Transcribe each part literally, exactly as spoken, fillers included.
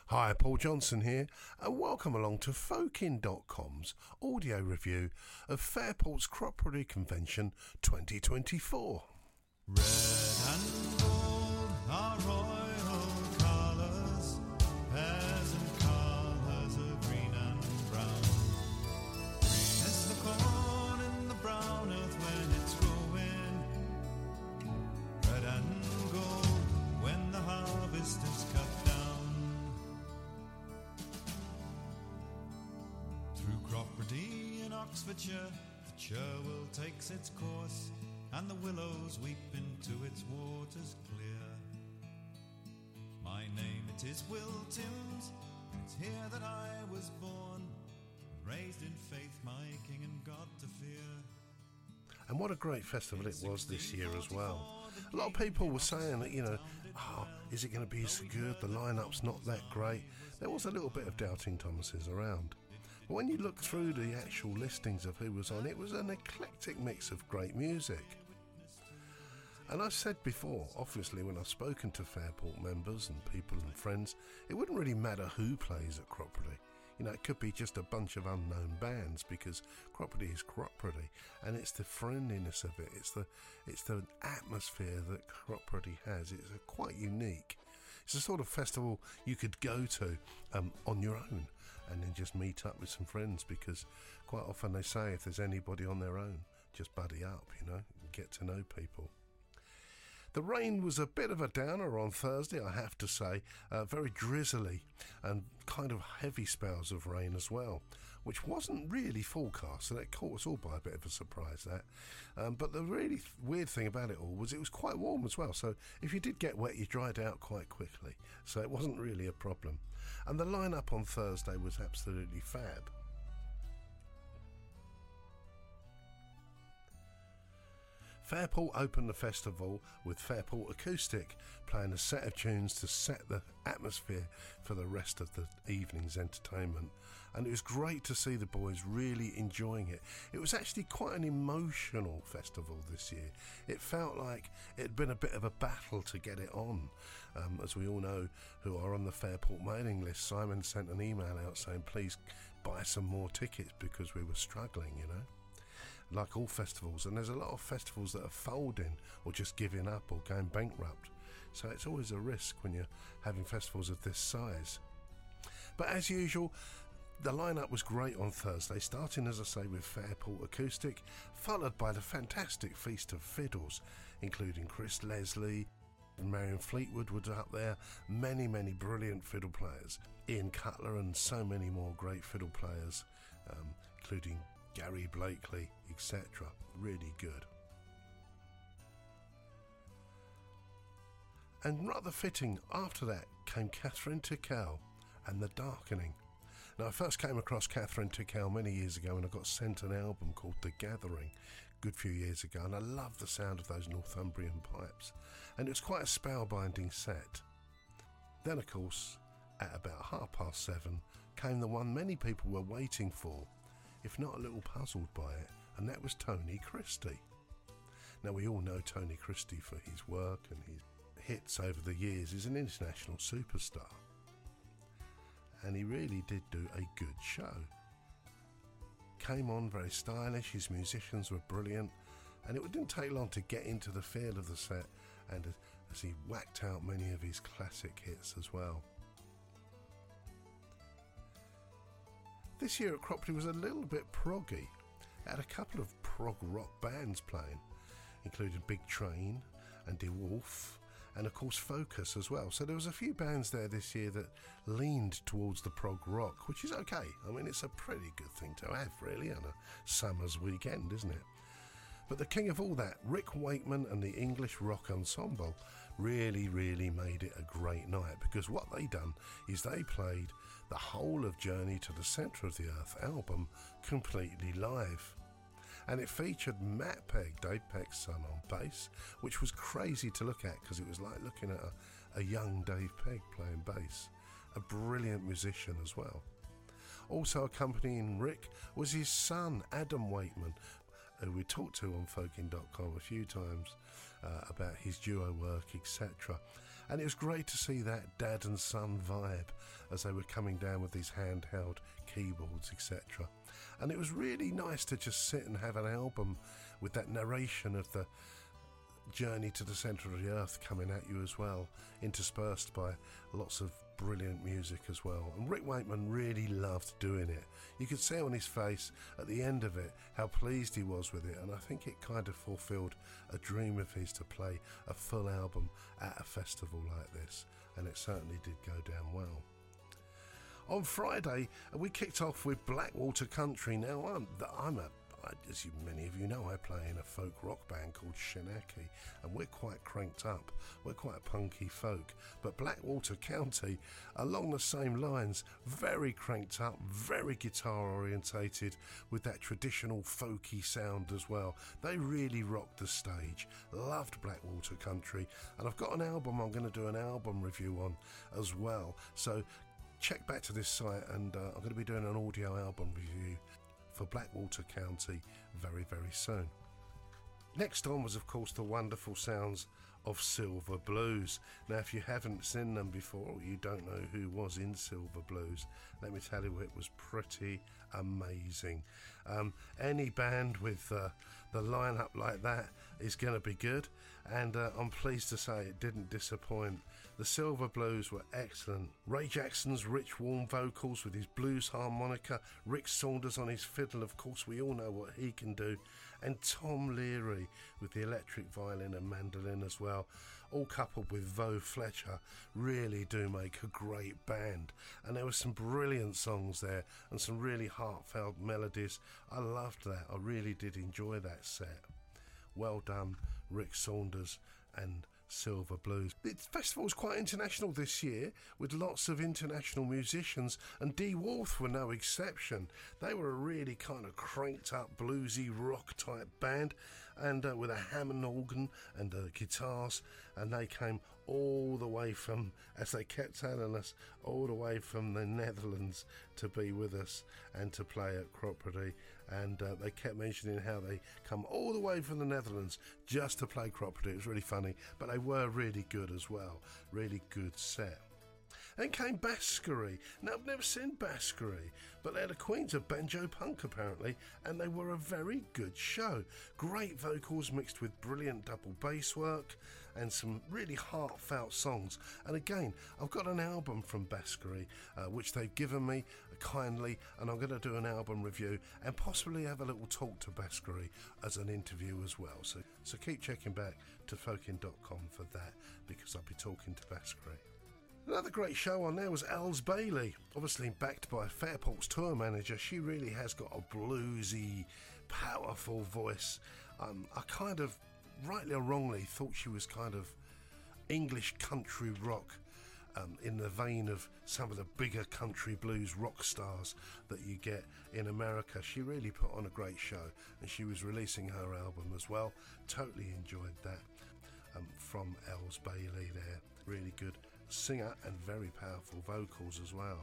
Hi, Paul Johnson here, and welcome along to Folkin dot com's audio review of Fairport's Crop Produce Convention twenty twenty-four. Red and gold are royal colours, peasant colours are green and brown. Green is the corn in the brown earth when it's growing, red and gold when the harvest is cut down. Through Cropredy in Oxfordshire, the Cherwell takes its course, and the willows weep into its waters clear. My name it is Will Timms, it's here that I was born, raised in faith, my king and God to fear. And what a great festival it was this year as well. A lot of people were saying that, you know, oh, is it going to be so good? The line-up's not that great. There was a little bit of doubting Thomases around. But when you look through the actual listings of who was on, it was an eclectic mix of great music. And I've said before, obviously when I've spoken to Fairport members and people and friends, it wouldn't really matter who plays at Cropredy. You know, it could be just a bunch of unknown bands, because Cropredy is Cropredy, and it's the friendliness of it, it's the it's the atmosphere that Cropredy has. It's a quite unique. It's a sort of festival you could go to um, on your own and then just meet up with some friends, because quite often they say if there's anybody on their own, just buddy up, you know, and get to know people. The rain was a bit of a downer on Thursday, I have to say, uh, very drizzly and kind of heavy spells of rain as well, which wasn't really forecast, so that caught us all by a bit of a surprise, that. Um, but the really th- weird thing about it all was it was quite warm as well, so if you did get wet, you dried out quite quickly, so it wasn't really a problem. And the lineup on Thursday was absolutely fab. Fairport opened the festival with Fairport Acoustic, playing a set of tunes to set the atmosphere for the rest of the evening's entertainment. And it was great to see the boys really enjoying it. It was actually quite an emotional festival this year. It felt like it had been a bit of a battle to get it on. Um, as we all know who are on the Fairport mailing list, Simon sent an email out saying please buy some more tickets because we were struggling, you know. Like all festivals, and there's a lot of festivals that are folding or just giving up or going bankrupt, so it's always a risk when you're having festivals of this size. But as usual, the lineup was great on Thursday, starting as I say with Fairport Acoustic, followed by the fantastic Feast of Fiddles, including Chris Leslie and Marion Fleetwood was up there, many many brilliant fiddle players, Ian Cutler and so many more great fiddle players, um, including Gary Blakely, et cetera. Really good. And rather fitting, after that came Catherine Tickell and The Darkening. Now, I first came across Catherine Tickell many years ago, and I got sent an album called The Gathering a good few years ago, and I loved the sound of those Northumbrian pipes, and it was quite a spellbinding set. Then, of course, at about half past seven came the one many people were waiting for, if not a little puzzled by it, and that was Tony Christie. Now, we all know Tony Christie for his work and his hits over the years. He's an international superstar, and he really did do a good show. Came on very stylish, his musicians were brilliant, and it didn't take long to get into the feel of the set, and as he whacked out many of his classic hits as well. This year at Cropredy was a little bit proggy. It had a couple of prog rock bands playing, including Big Train and DeWolf, and of course Focus as well. So there was a few bands there this year that leaned towards the prog rock, which is okay. I mean, it's a pretty good thing to have, really, on a summer's weekend, isn't it? But the king of all that, Rick Wakeman and the English Rock Ensemble, really, really made it a great night, because what they done is they played the whole of Journey to the Centre of the Earth album completely live. And it featured Matt Pegg, Dave Pegg's son, on bass, which was crazy to look at because it was like looking at a, a young Dave Pegg playing bass. A brilliant musician as well. Also accompanying Rick was his son, Adam Wakeman, who we talked to on Folkin dot com a few times uh, about his duo work, et cetera. And it was great to see that dad and son vibe as they were coming down with these handheld keyboards, et cetera. And it was really nice to just sit and have an album with that narration of the journey to the centre of the earth coming at you as well, interspersed by lots of brilliant music as well. And Rick Wakeman really loved doing it. You could see on his face at the end of it how pleased he was with it, and I think it kind of fulfilled a dream of his to play a full album at a festival like this, and it certainly did go down well. On Friday, we kicked off with Blackwater Country. Now, I'm, I'm a as you, many of you know, I play in a folk rock band called Shenaki, and we're quite cranked up. We're quite punky folk. But Blackwater County, along the same lines, very cranked up, very guitar orientated, with that traditional folky sound as well. They really rocked the stage. Loved Blackwater Country, and I've got an album I'm going to do an album review on as well. So check back to this site, and uh, I'm going to be doing an audio album review for Blackwater County very, very soon. Next on was, of course, the wonderful sounds of Silver Blues. Now, if you haven't seen them before, or you don't know who was in Silver Blues, let me tell you, it was pretty amazing. Um, any band with uh, the lineup like that is going to be good, and uh, I'm pleased to say it didn't disappoint. The Silver Blues were excellent. Ray Jackson's rich, warm vocals with his blues harmonica, Rick Saunders on his fiddle, of course, we all know what he can do, and Tom Leary with the electric violin and mandolin as well, all coupled with Vo Fletcher, really do make a great band. And there were some brilliant songs there and some really heartfelt melodies. I loved that. I really did enjoy that set. Well done, Rick Saunders and Silver Blues. The festival was quite international this year, with lots of international musicians, and Dee Wolf were no exception. They were a really kind of cranked up bluesy rock type band, and uh, with a Hammond organ and uh, guitars, and they came all the way from, as they kept telling us, all the way from the Netherlands to be with us and to play at Cropredy. And uh, they kept mentioning how they come all the way from the Netherlands just to play Cropredy. It was really funny, but they were really good as well. Really good set. Then came Baskery. Now, I've never seen Baskery, but they're the queens of banjo punk apparently, and they were a very good show. Great vocals mixed with brilliant double bass work and some really heartfelt songs. And again, I've got an album from Baskery, uh, which they've given me kindly, and I'm going to do an album review and possibly have a little talk to Baskery as an interview as well. So, so keep checking back to folkin dot com for that, because I'll be talking to Baskery. Another great show on there was Els Bailey, obviously backed by Fairport's tour manager. She really has got a bluesy, powerful voice. Um, I kind of, rightly or wrongly, thought she was kind of English country rock, um, in the vein of some of the bigger country blues rock stars that you get in America. She really put on a great show, and she was releasing her album as well. Totally enjoyed that um, from Els Bailey there. Really good singer and very powerful vocals as well.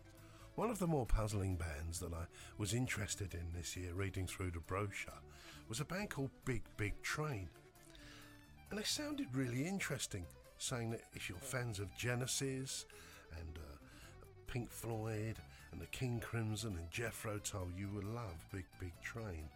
One of the more puzzling bands that I was interested in this year, reading through the brochure, was a band called Big Big Train. And they sounded really interesting, saying that if you're fans of Genesis and uh, Pink Floyd and the King Crimson and Jethro Tull, you will love Big Big Train.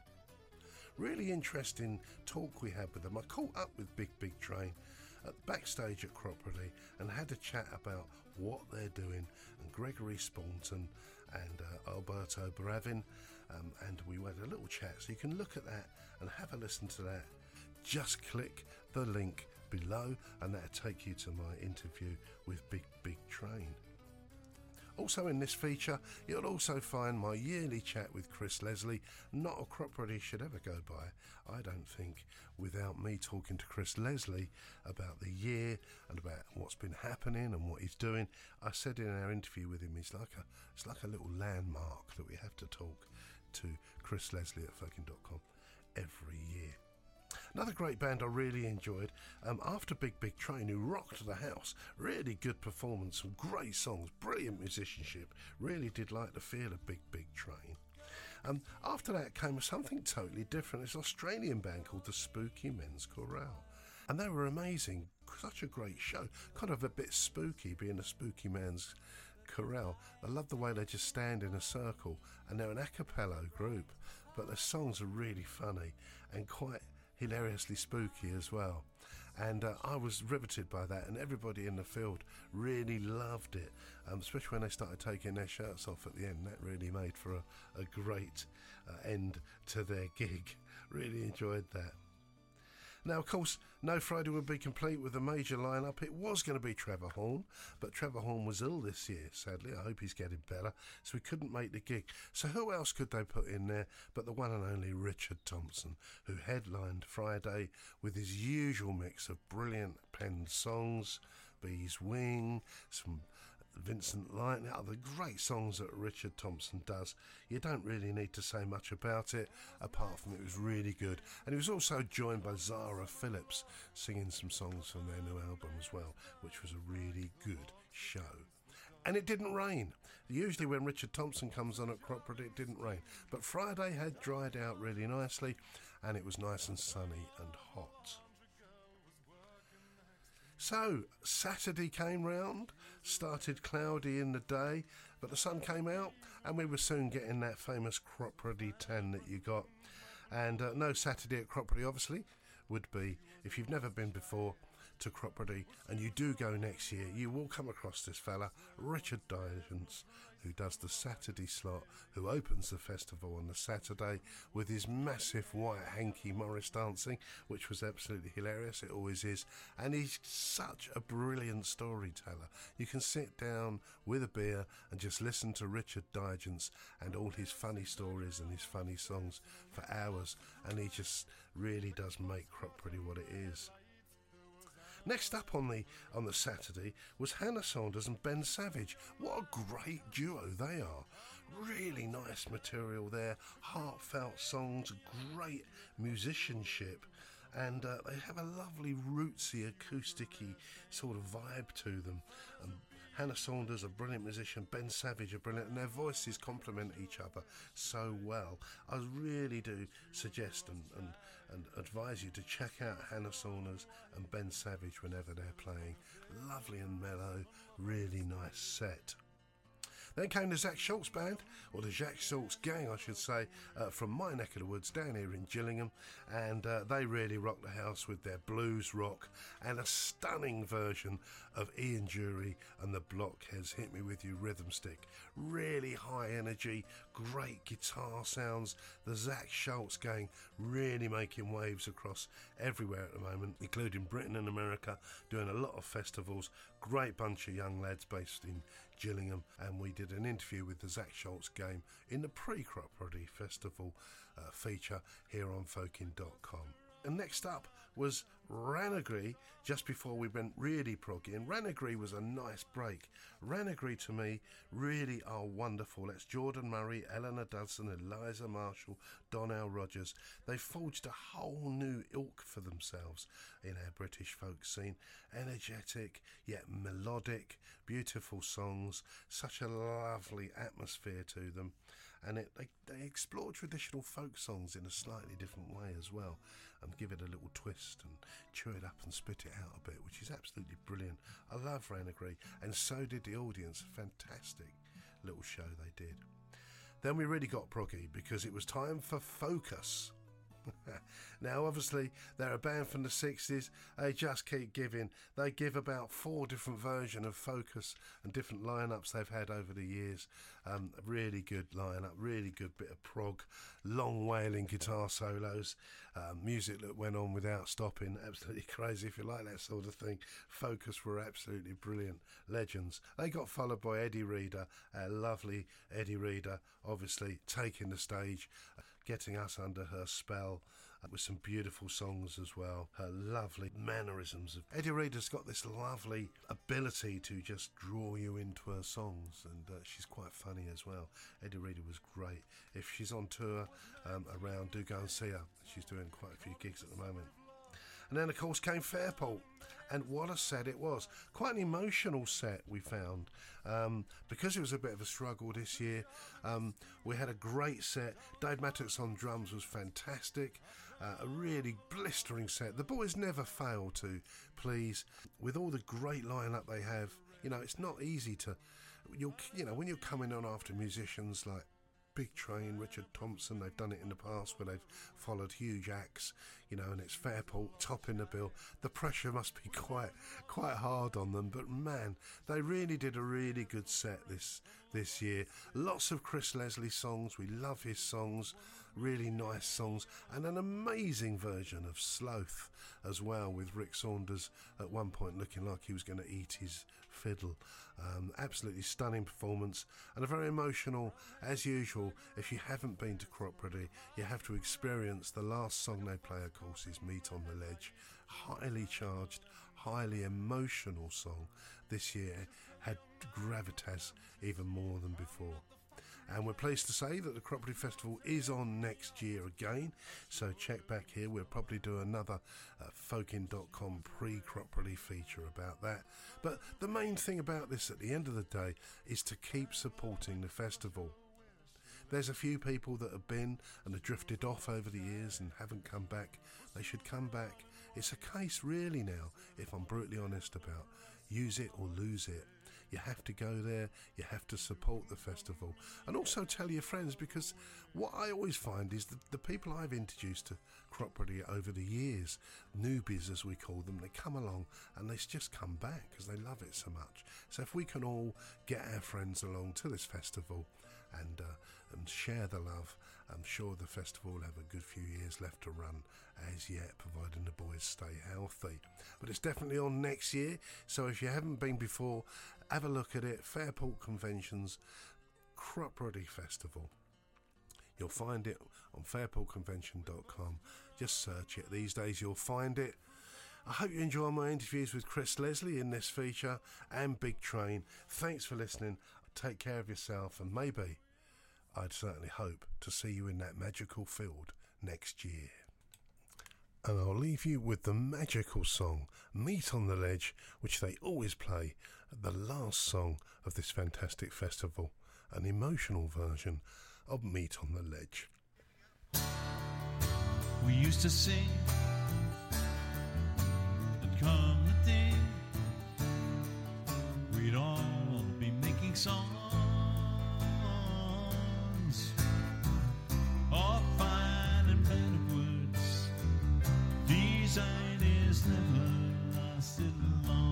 Really interesting talk we had with them. I caught up with Big Big Train at backstage at Cropredy and had a chat about what they're doing, and Gregory Staunton and uh, Alberto Bravin, um, and we had a little chat, so you can look at that and have a listen to that. Just click the link below and that'll take you to my interview with Big Big Train. Also in this feature, you'll also find my yearly chat with Chris Leslie. Not a Cropredy should ever go by, I don't think, without me talking to Chris Leslie about the year and about what's been happening and what he's doing. I said in our interview with him, it's like a, it's like a little landmark that we have to talk to Chris Leslie at folkin dot com every year. Another great band I really enjoyed, um, after Big Big Train, who rocked the house. Really good performance, some great songs, brilliant musicianship. Really did like the feel of Big Big Train. Um, after that came something totally different. It's an Australian band called the Spooky Men's Chorale. And they were amazing. Such a great show. Kind of a bit spooky, being a spooky man's chorale. I love the way they just stand in a circle, and they're an a cappella group, but their songs are really funny and quite hilariously spooky as well. And uh, I was riveted by that, and everybody in the field really loved it, um, especially when they started taking their shirts off at the end. That really made for a, a great uh, end to their gig. Really enjoyed that. Now, of course, No Friday would be complete with a major lineup. It was going to be Trevor Horn, but Trevor Horn was ill this year, sadly. I hope he's getting better, so we couldn't make the gig. So who else could they put in there but the one and only Richard Thompson, who headlined Friday with his usual mix of brilliant penned songs, Bee's Wing, some Vincent Lightning, other great songs that Richard Thompson does. You don't really need to say much about it, apart from it was really good. And he was also joined by Zara Phillips, singing some songs from their new album as well, which was a really good show. And it didn't rain. Usually when Richard Thompson comes on at Crockford, it didn't rain. But Friday had dried out really nicely, and it was nice and sunny and hot. So, Saturday came round, started cloudy in the day, but the sun came out, and we were soon getting that famous Cropredy tan that you got. And uh, no Saturday at Cropredy, obviously, would be, if you've never been before to Cropredy, and you do go next year, you will come across this fella, Richard Digance, who does the Saturday slot, who opens the festival on the Saturday with his massive white hanky Morris dancing, which was absolutely hilarious. It always is. And he's such a brilliant storyteller. You can sit down with a beer and just listen to Richard Digance and all his funny stories and his funny songs for hours, and he just really does make Cropredy what it is. Next up on the on the Saturday was Hannah Saunders and Ben Savage. What a great duo they are. Really nice material there, heartfelt songs, great musicianship, and uh, they have a lovely rootsy, acousticy sort of vibe to them. Um, Hannah Saunders, a brilliant musician, Ben Savage, a brilliant, and their voices complement each other so well. I really do suggest and, and, and advise you to check out Hannah Saunders and Ben Savage whenever they're playing. Lovely and mellow, really nice set. Then came the Zach Schultz Band, or the Zach Schultz Gang, I should say, uh, from my neck of the woods down here in Gillingham, and uh, they really rocked the house with their blues rock and a stunning version of Ian Dury and the Blockheads' Hit Me With You rhythm stick. Really high energy, great guitar sounds. The Zach Schultz Gang really making waves across everywhere at the moment, including Britain and America, doing a lot of festivals. Great bunch of young lads based in Gillingham, and we did an interview with the Zach Schultz Game in the pre-Cropredy Festival uh, feature here on folkin dot com. And next up was Ranagri, just before we went really proggy, and Ranagri was a nice break. Ranagri to me really are wonderful. That's Jordan Murray, Eleanor Dudson, Eliza Marshall, Donnell Rogers. They forged a whole new ilk for themselves in our British folk scene. Energetic, yet melodic, beautiful songs, such a lovely atmosphere to them. And it, they, they explore traditional folk songs in a slightly different way as well, and give it a little twist and chew it up and spit it out a bit, which is absolutely brilliant. I love Ranagri, and so did the audience. Fantastic little show they did. Then we really got proggy because it was time for Focus. Now, obviously, they're a band from the sixties. They just keep giving. They give about four different versions of Focus and different lineups they've had over the years. Um, really good lineup, really good bit of prog, long wailing guitar solos, um, music that went on without stopping. Absolutely crazy if you like that sort of thing. Focus were absolutely brilliant legends. They got followed by Eddie Reader, our lovely Eddie Reader, obviously taking the stage, getting us under her spell uh, with some beautiful songs as well. Her lovely mannerisms. Eddie Reader's got this lovely ability to just draw you into her songs, and uh, she's quite funny as well. Eddie Reader was great. If she's on tour um, around, do go and see her. She's doing quite a few gigs at the moment. And then, of course, came Fairport. And what a set it was. Quite an emotional set, we found. Um, because it was a bit of a struggle this year, um, we had a great set. Dave Mattox on drums was fantastic. Uh, a really blistering set. The boys never fail to please. With all the great lineup they have, you know, it's not easy to, you'll, you know, when you're coming on after musicians like Big Train, Richard Thompson, they've done it in the past where they've followed huge acts, you know, and it's Fairport topping the bill. The pressure must be quite quite hard on them, but man, they really did a really good set this this year. Lots of Chris Leslie songs, we love his songs, really nice songs, and an amazing version of Sloth as well, with Rick Saunders at one point looking like he was going to eat his fiddle. Um, absolutely stunning performance, and a very emotional, as usual. If you haven't been to Cropredy, you have to experience the last song they play, of course, is Meat on the Ledge. Highly charged, highly emotional song. This year had gravitas even more than before. And we're pleased to say that the Cropredy Festival is on next year again, so check back here. We'll probably do another uh, folkin dot com pre-Cropredy feature about that. But the main thing about this at the end of the day is to keep supporting the festival. There's a few people that have been and have drifted off over the years and haven't come back. They should come back. It's a case really now, if I'm brutally honest, about use it or lose it. You have to go there, you have to support the festival, and also tell your friends, because what I always find is that the people I've introduced to Cropredy over the years, newbies as we call them, they come along and they just come back because they love it so much. So if we can all get our friends along to this festival and uh, and share the love, I'm sure the festival will have a good few years left to run as yet, providing the boys stay healthy. But it's definitely on next year, so if you haven't been before, have a look at it. Fairport Conventions Cropredy Festival. You'll find it on fairport convention dot com. Just search it. These days you'll find it. I hope you enjoy my interviews with Chris Leslie in this feature and Big Train. Thanks for listening. Take care of yourself, and maybe, I'd certainly hope to see you in that magical field next year. And I'll leave you with the magical song Meat on the Ledge, which they always play at the last song of this fantastic festival, an emotional version of Meat on the Ledge. We used to sing, and come the day, we'd all be making songs. All fine and better words. These ideas never lasted long.